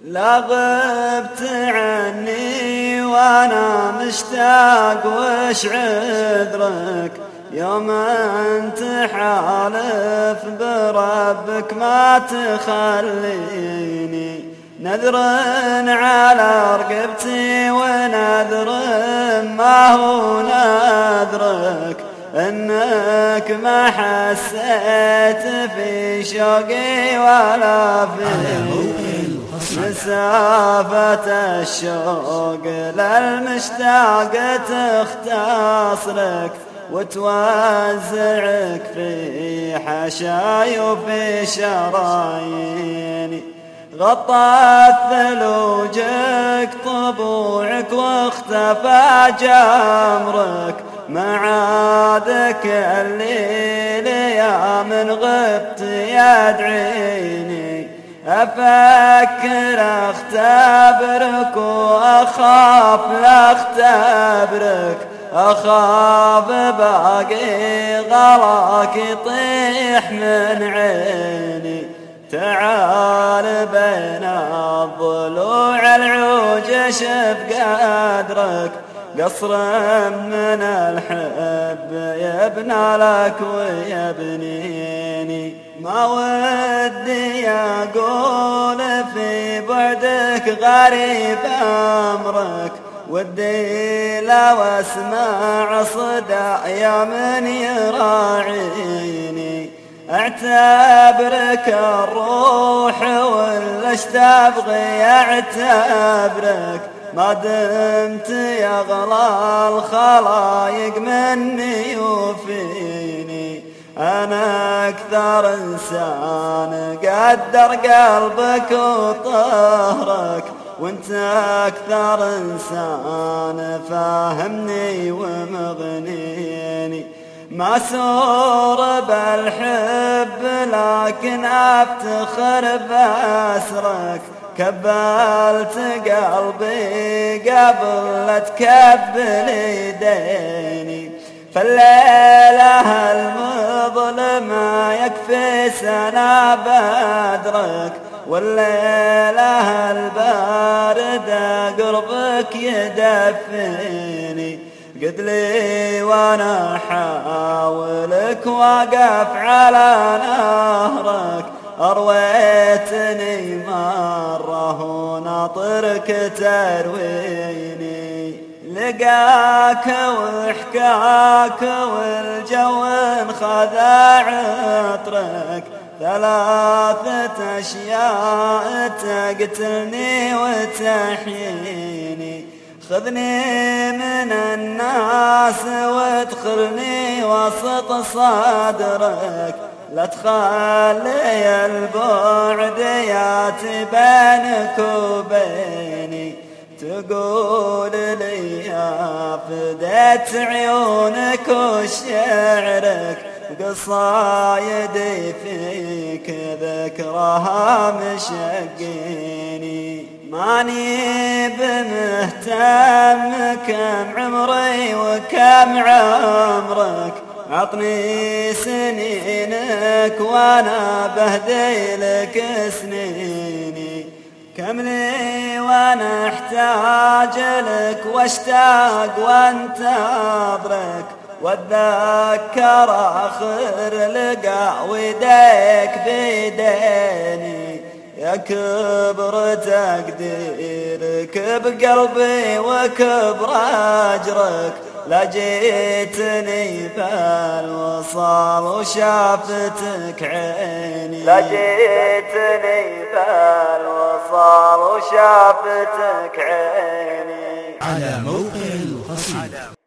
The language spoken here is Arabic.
لا غبت عني وانا مشتاق وش عذرك يوم انت حالف بربك ما تخليني نذر على رقبتي ونذر ما هو نذرك انك ما حسيت في شوقي ولا في مسافة الشوق للمشتاق تختصرك وتوزعك في حشاي وفي شراييني غطت ثلوجك طبوعك واختفى جمرك ما عادك الليل يا من غبت يدعيني أفكر أختبرك وأخاف لا أختبرك أخاف باقي غلاك يطيح من عيني تعال بين الضلوع العوج شف قدرك قصر من الحب يبنى لك ويبنيني ما ودي أقول في بعدك غريب أمرك ودي لو أسمع صدى يا من يراعيني اعتبرك الروح ولا تبغي اعتبرك ما دمت يغلى الخلايق مني وفيني أنا أكثر إنسان قدر قلبك وطهرك وانت أكثر إنسان فاهمني ومغنيني ما سور بالحب لكن أفتخر بأسرك كبلت قلبي قبل لا تكبل يديني فالليلة المظلمة يكفي سنة بدرك والليلة الباردة قربك يدفيني قد لي وانا حاولك واقف على نهرك أرويتني مرة وناطرك ترويني لقاك وحكاك والجو انخذ عطرك ثلاثة أشياء تقتلني وتحييني خذني من الناس وادخلني وسط صدرك لا تخلي البعد ياتي بينك وبيني تقول لي يا فديت عيونك وشعرك قصايدي فيك ذكرها مشقيني ماني بمهتم كم عمري وكم عمرك عطني سنينك وانا بهدي لك سنيني كم لي وانا احتاج لك واشتاق وانتظرك واتذكر اخر لقاء ويديك بيديني يا كبر تقديرك بقلبي وكبر اجرك لا جيتني بالوصال وشافتك عيني لا جيتني بالوصال وشافتك عيني على موقع القصيدة.